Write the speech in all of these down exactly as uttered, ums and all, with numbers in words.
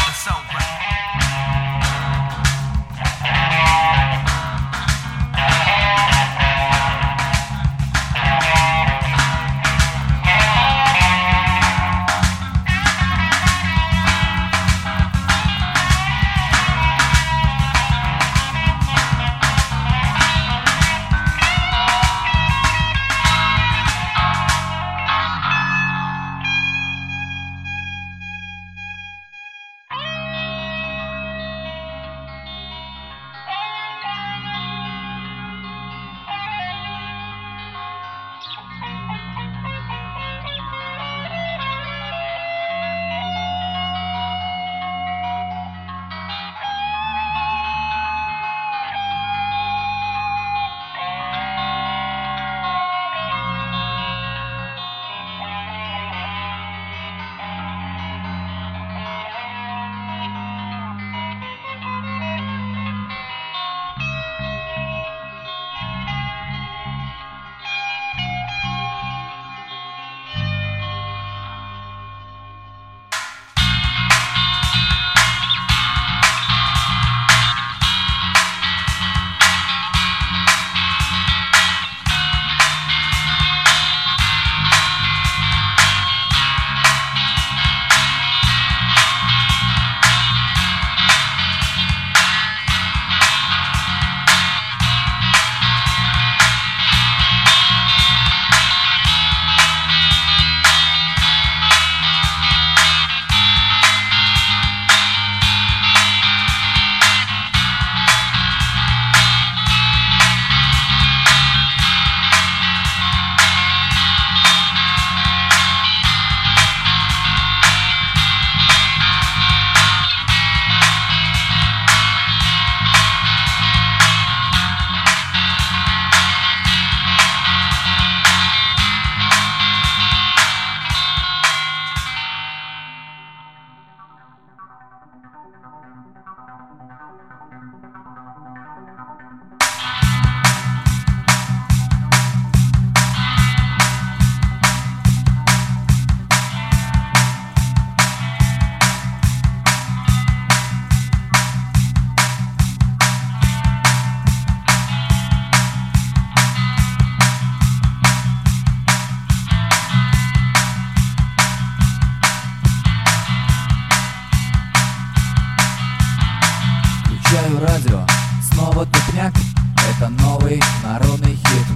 радио, снова тупняк, это новый народный хит.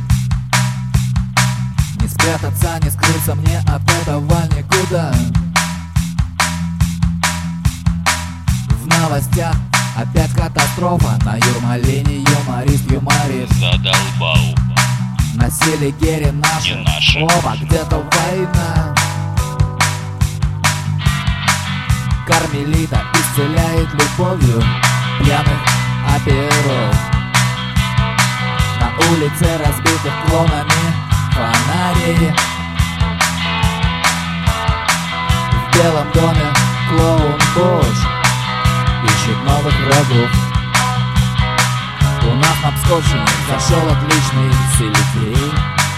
Не спрятаться, не скрыться мне от этого никуда. В новостях опять катастрофа, на Юрмалине юморист юморит. Задолбал. На Селигере наши, наши. Опа, где-то война. Кармелита исцеляет любовью пьяных оперов. На улице разбитых клонами фонарей. В Белом доме клоун Бош ищет новых врагов. У нас на Псковщине зашел отличный Селигей.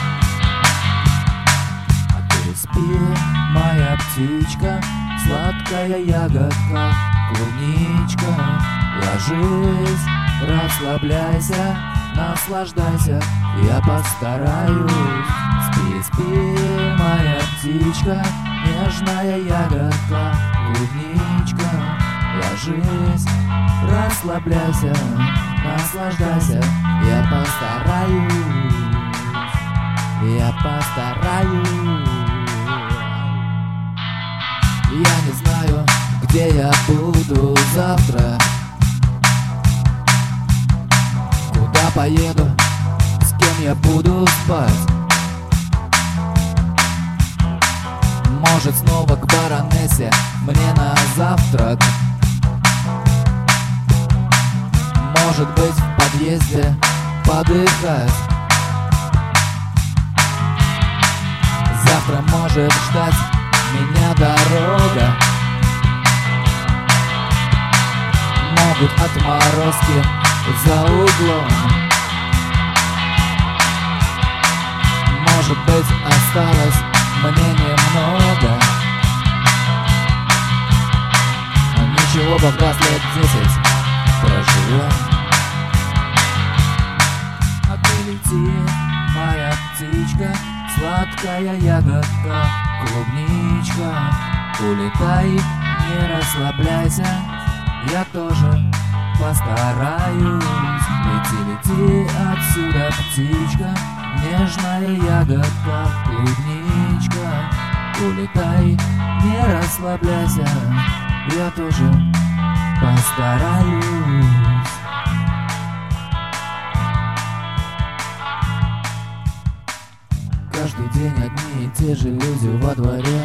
А переспи, моя птичка, сладкая ягодка, клубничка. Ложись, расслабляйся, наслаждайся, я постараюсь. Спи, спи, моя птичка, нежная ягодка, клубничка. Ложись, расслабляйся, наслаждайся, я постараюсь, я постараюсь. Я не знаю, где я буду завтра, куда поеду, с кем я буду спать. Может, снова к баронессе мне на завтрак. Может быть, в подъезде подыхать. Завтра может ждать меня дорога. Могут отморозки за углом. Может быть, осталось мне немного. иначе оба в раз лет десять проживем. А ты лети, моя птичка, сладкая ягодка, клубничка. Улетай, не расслабляйся, я тоже постараюсь. Лети, лети отсюда, птичка, нежная ягодка, клубничка. Улетай, не расслабляйся, я тоже постараюсь. Каждый день одни и те же люди во дворе.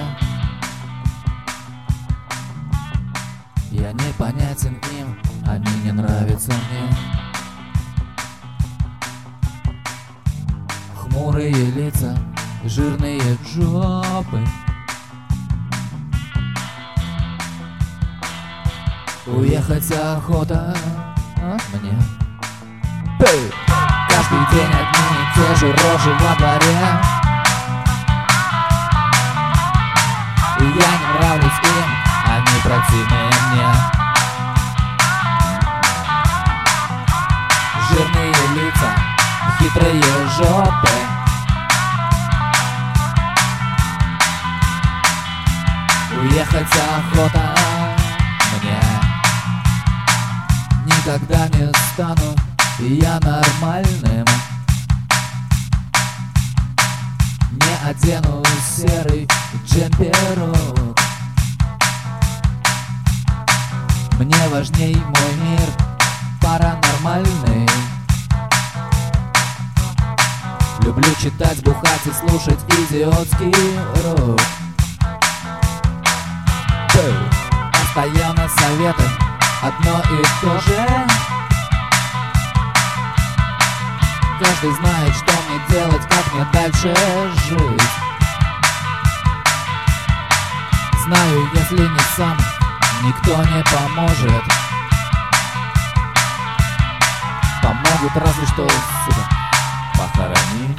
Я непонятен им, они не нравятся мне. Хмурые лица, жирные жопы. Уехать охота а? мне. Эй! Каждый день одни и те же рожи во дворе. И я не нравлюсь им, они противные мне. Жирные лица, хитрые жопы. Уехать охота мне. Никогда не стану я нормальным. Не одену серый джемперок. Мне важней мой мир паранормальный. Люблю читать, бухать и слушать идиотский рок. Постоянно советы одно и то же. Каждый знает, что мне делать, как мне дальше жить. Знаю, если не сам, никто не поможет. Помогут разве что, сука, похоронить.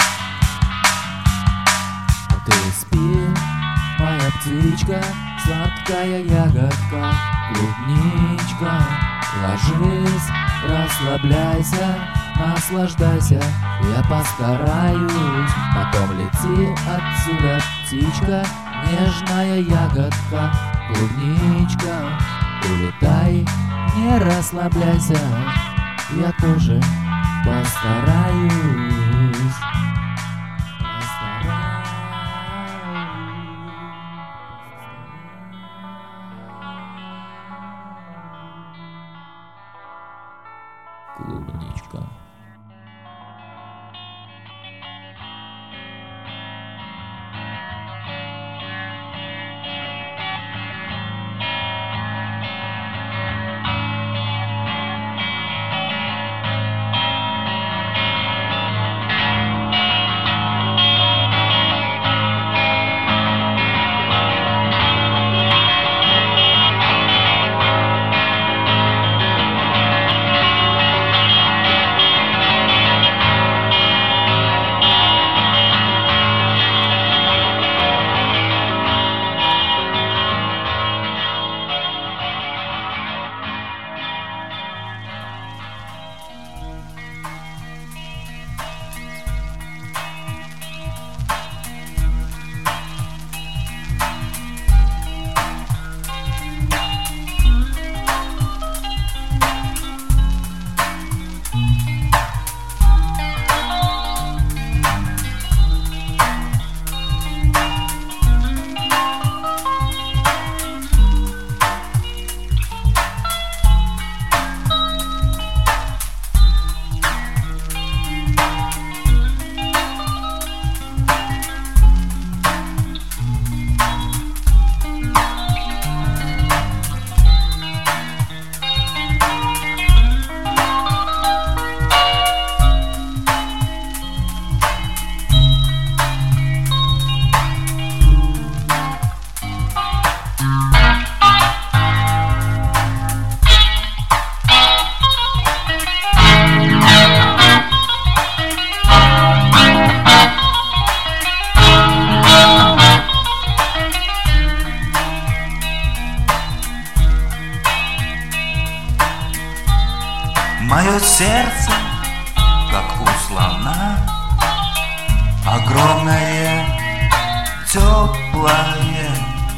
Ты спи, моя птичка, сладкая ягодка, клубничка. Ложись, расслабляйся, наслаждайся, я постараюсь. Потом лети отсюда, птичка, нежная ягодка, клубничка. Улетай, не расслабляйся, я тоже постараюсь. Клубничка. Мое сердце, как у слона, огромное, теплое,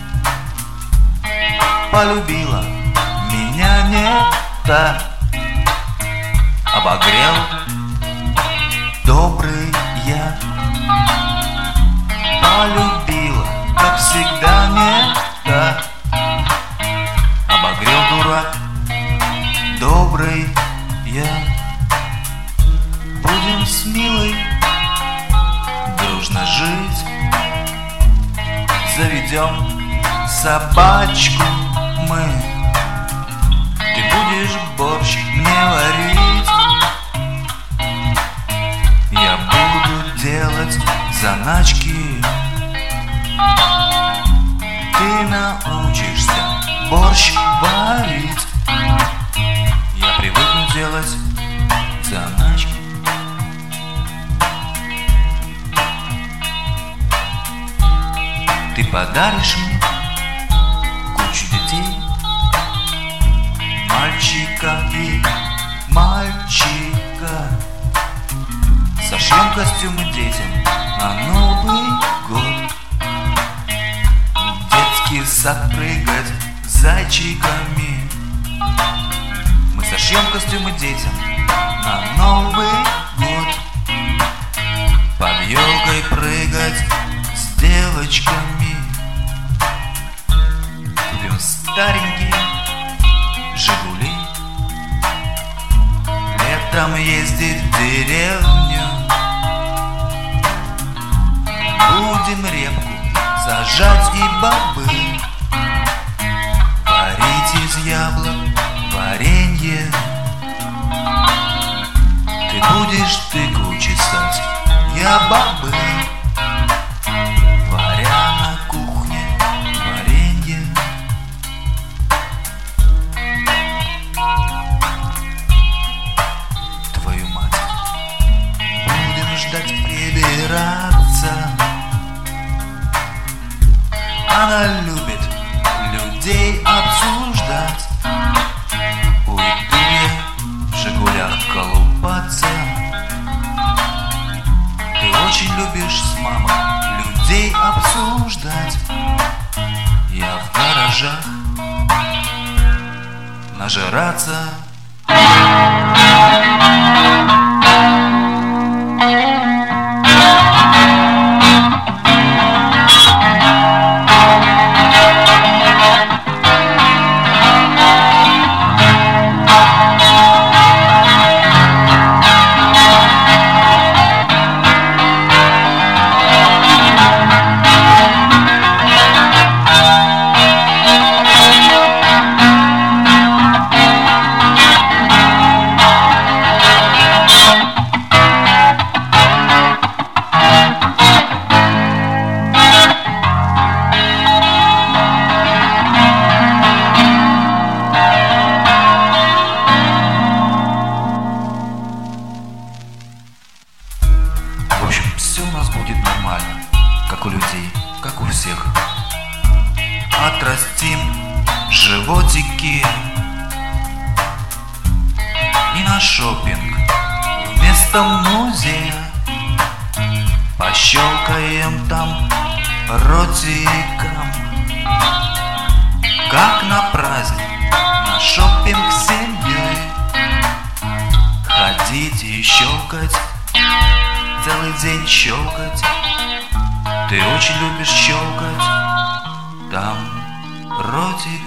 полюбила меня не та, обогрел добрый я, полюбила, как всегда, не та, обогрел дурак добрый я. Будем с милой дружно жить, заведем собачку мы. Ты будешь борщ мне варить, я буду делать заначки. Ты научишься борщ варить, я привыкну делать заначки. Ты подаришь мне кучу детей, мальчика и мальчика. Сошьем костюмы детям на Новый год, в детский сад прыгать с зайчиками. Мы сошьем костюмы детям на Новый год, под елкой прыгать с девочками. Купим старенькие Жигули, летом ездить в деревню. Будем репку сажать и бобы, варить из яблок варенье. Ты будешь тыкву чесать, я бобы, варя на кухне варенье. Твою мать, будем ждать прибираться. Она любит людей обсуждать. Уйду я в Жигулях колупаться. Ты очень любишь с мамой людей обсуждать. Я в гаражах нажираться. В общем, все у нас будет нормально, как у людей, как у всех. Отрастим животики и на шопинг вместо музея пощелкаем там ротиком, как на праздник, на шопинг с семьей. Ходить и щелкать, целый день щелкать. Ты очень любишь щелкать там ротик.